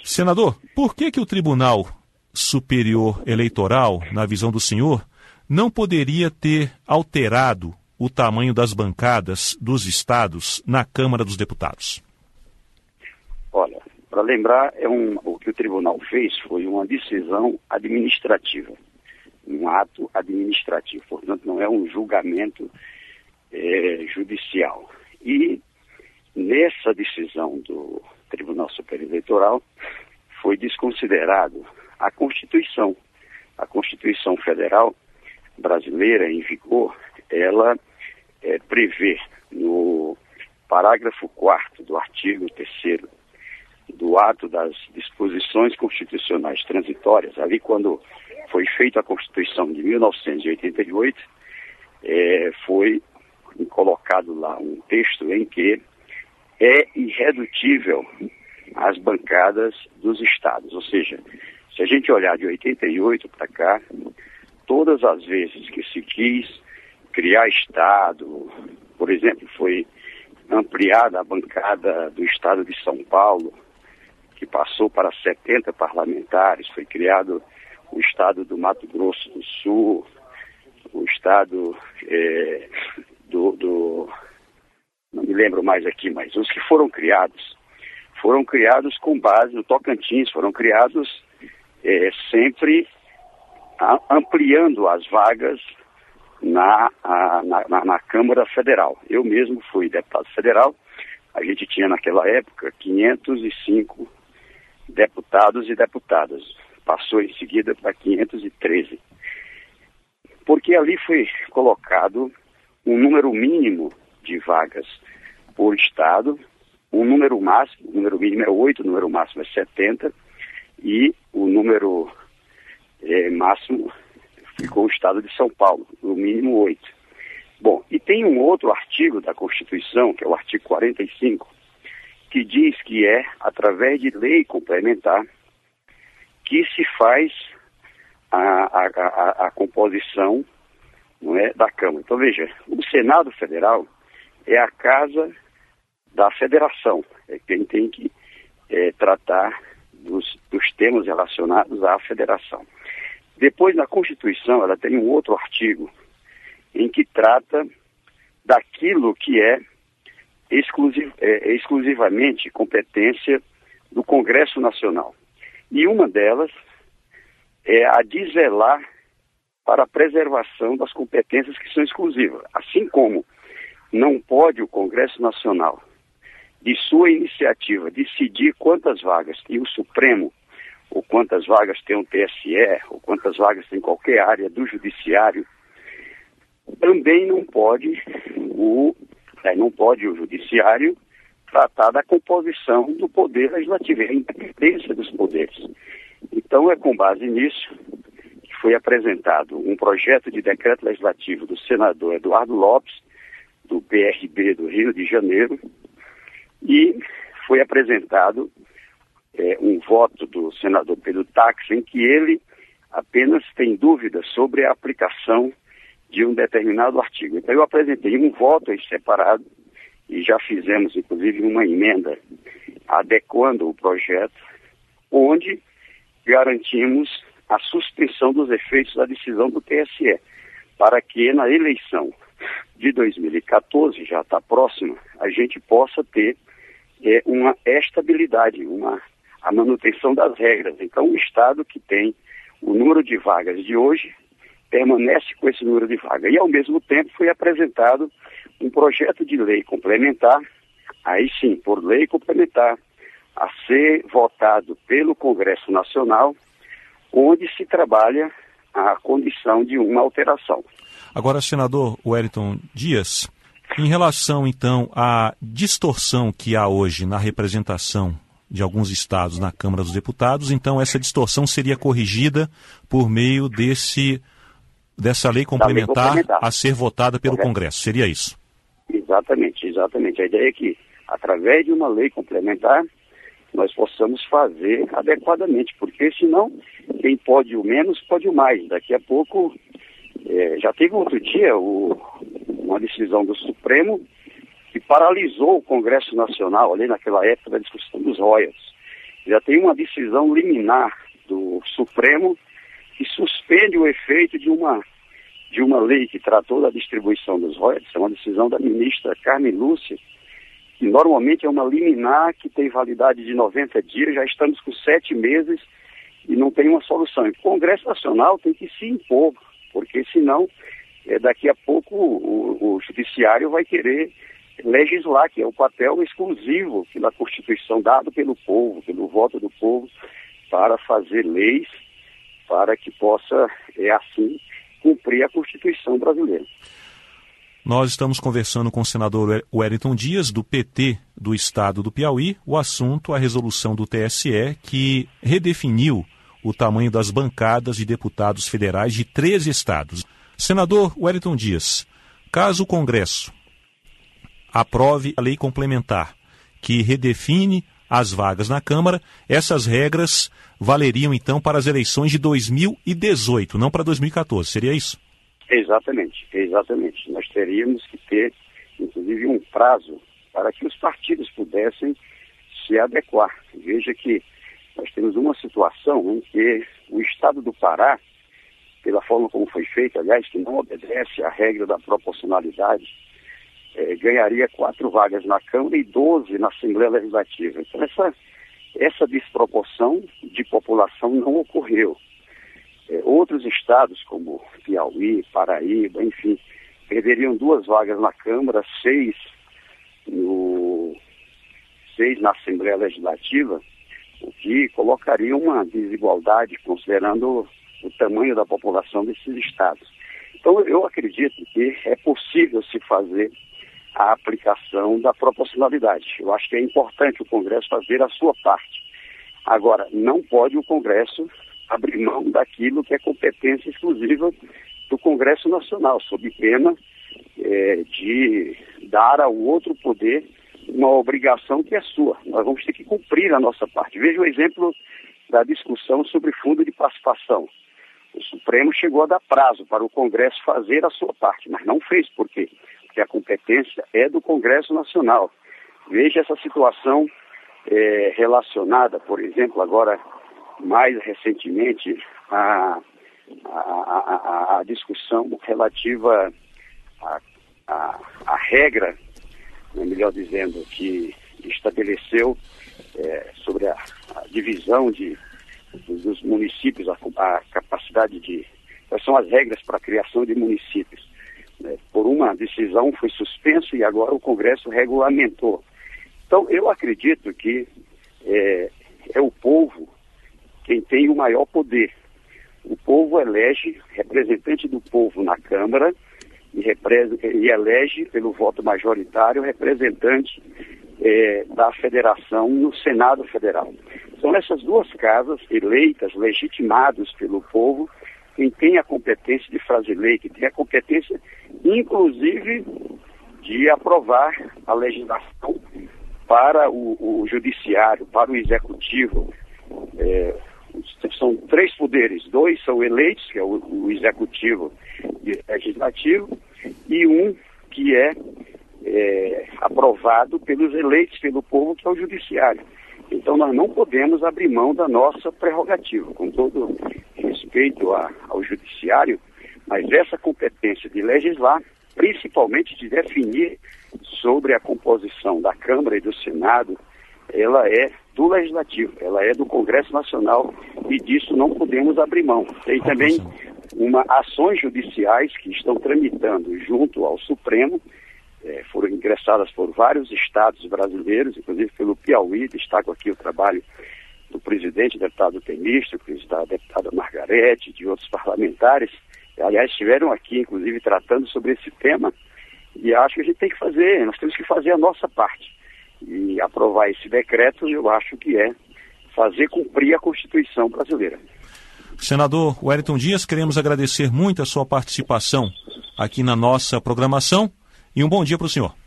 Senador, por que o Tribunal Superior Eleitoral, na visão do senhor, não poderia ter alterado o tamanho das bancadas dos estados na Câmara dos Deputados? Olha, para lembrar, o que o tribunal fez foi uma decisão administrativa, um ato administrativo, portanto não é um julgamento judicial. E nessa decisão do Tribunal Superior Eleitoral foi desconsiderado a Constituição. A Constituição Federal brasileira em vigor, ela prevê no parágrafo 4º do artigo 3º do ato das disposições constitucionais transitórias, ali quando foi feita a Constituição de 1988, foi colocado lá um texto em que é irredutível as bancadas dos estados. Ou seja, se a gente olhar de 88 para cá, todas as vezes que se quis criar estado, por exemplo, foi ampliada a bancada do estado de São Paulo, que passou para 70 parlamentares, foi criado o estado do Mato Grosso do Sul, o estado não me lembro mais aqui, mas os que foram criados com base no Tocantins, foram criados sempre ampliando as vagas na Câmara Federal. Eu mesmo fui deputado federal, a gente tinha naquela época 505 deputados e deputadas, passou em seguida para 513. Porque ali foi colocado um número mínimo de vagas por estado, um número máximo, o número mínimo é 8, o número máximo é 70, e o número máximo ficou o estado de São Paulo, o mínimo 8. Bom, e tem um outro artigo da Constituição, que é o artigo 45, que diz que é através de lei complementar que se faz a composição, não é, da Câmara. Então veja, o Senado Federal é a casa da federação, é quem tem que tratar dos temas relacionados à federação. Depois, na Constituição, ela tem um outro artigo em que trata daquilo que é exclusivamente competência do Congresso Nacional. E uma delas é a de zelar para a preservação das competências que são exclusivas. Assim como não pode o Congresso Nacional, de sua iniciativa, decidir quantas vagas tem o Supremo, ou quantas vagas tem o TSE, ou quantas vagas tem qualquer área do Judiciário, também não pode o Judiciário tratar da composição do Poder Legislativo, a independência dos poderes. Então é com base nisso que foi apresentado um projeto de decreto legislativo do senador Eduardo Lopes, do PRB do Rio de Janeiro, e foi apresentado um voto do senador Pedro Táxi, em que ele apenas tem dúvidas sobre a aplicação de um determinado artigo. Então eu apresentei um voto em separado e já fizemos inclusive uma emenda adequando o projeto, onde garantimos a suspensão dos efeitos da decisão do TSE, para que na eleição de 2014, já está próxima, a gente possa ter uma estabilidade, a manutenção das regras. Então, o Estado que tem o número de vagas de hoje permanece com esse número de vagas. E, ao mesmo tempo, foi apresentado um projeto de lei complementar, aí sim, por lei complementar, a ser votado pelo Congresso Nacional, onde se trabalha a condição de uma alteração. Agora, senador Wellington Dias, em relação, então, à distorção que há hoje na representação de alguns estados na Câmara dos Deputados, então essa distorção seria corrigida por meio dessa lei complementar a ser votada pelo Congresso, seria isso? Exatamente. A ideia é que, através de uma lei complementar, nós possamos fazer adequadamente, porque senão quem pode o menos pode o mais. Daqui a pouco, já teve outro dia uma decisão do Supremo que paralisou o Congresso Nacional ali naquela época da discussão dos royalties. já tem uma decisão liminar do Supremo que suspende o efeito de uma lei que tratou da distribuição dos royalties. É uma decisão da ministra Carmen Lúcia, que normalmente é uma liminar que tem validade de 90 dias, já estamos com 7 meses e não tem uma solução. E o Congresso Nacional tem que se impor, porque senão daqui a pouco o Judiciário vai querer legislar, que é o papel exclusivo pela Constituição dado pelo povo, pelo voto do povo, para fazer leis, para que possa, assim, cumprir a Constituição brasileira. Nós estamos conversando com o senador Wellington Dias, do PT do Estado do Piauí. O assunto, a resolução do TSE, que redefiniu o tamanho das bancadas de deputados federais de 13 estados. Senador Wellington Dias, caso o Congresso aprove a lei complementar que redefine as vagas na Câmara, essas regras valeriam então para as eleições de 2018, não para 2014, seria isso? Exatamente. Nós teríamos que ter, inclusive, um prazo para que os partidos pudessem se adequar. Veja que nós temos uma situação em que o Estado do Pará, pela forma como foi feito, aliás, que não obedece à regra da proporcionalidade, ganharia 4 vagas na Câmara e 12 na Assembleia Legislativa. Então, essa desproporção de população não ocorreu. Outros estados, como Piauí, Paraíba, enfim, perderiam 2 vagas na Câmara, 6 na Assembleia Legislativa, o que colocaria uma desigualdade, considerando o tamanho da população desses estados. Então, eu acredito que é possível se fazer a aplicação da proporcionalidade. Eu acho que é importante o Congresso fazer a sua parte. Agora, não pode o Congresso abrir mão daquilo que é competência exclusiva do Congresso Nacional, sob pena de dar ao outro poder uma obrigação que é sua. Nós vamos ter que cumprir a nossa parte. Veja o exemplo da discussão sobre fundo de participação. O Supremo chegou a dar prazo para o Congresso fazer a sua parte, mas não fez. Por quê? Porque a competência é do Congresso Nacional. Veja essa situação relacionada, por exemplo, agora, mais recentemente, a discussão relativa à regra, melhor dizendo, que estabeleceu sobre a divisão dos municípios, a capacidade de... Quais são as regras para a criação de municípios? Por uma decisão foi suspenso e agora o Congresso regulamentou. Então, eu acredito que é o povo quem tem o maior poder. O povo elege representante do povo na Câmara e elege, pelo voto majoritário, representante da Federação no Senado Federal. São essas 2 casas eleitas, legitimadas pelo povo, quem tem a competência de fazer lei, que tem a competência, inclusive, de aprovar a legislação para o Judiciário, para o Executivo. São 3 poderes, 2 são eleitos, que é o Executivo e o Legislativo, e um que é aprovado pelos eleitos pelo povo, que é o Judiciário. Então nós não podemos abrir mão da nossa prerrogativa, com todo respeito ao Judiciário, mas essa competência de legislar, principalmente de definir sobre a composição da Câmara e do Senado, ela é do Legislativo, ela é do Congresso Nacional e disso não podemos abrir mão. Tem também ações judiciais que estão tramitando junto ao Supremo, foram ingressadas por vários estados brasileiros, inclusive pelo Piauí. Destaco aqui o trabalho do presidente, deputado Temístocles, da deputada Margarete, de outros parlamentares. Aliás, estiveram aqui, inclusive, tratando sobre esse tema, e acho que a gente tem que fazer, nós temos que fazer a nossa parte. E aprovar esse decreto, eu acho que é fazer cumprir a Constituição brasileira. Senador Wellington Dias, queremos agradecer muito a sua participação aqui na nossa programação e um bom dia para o senhor.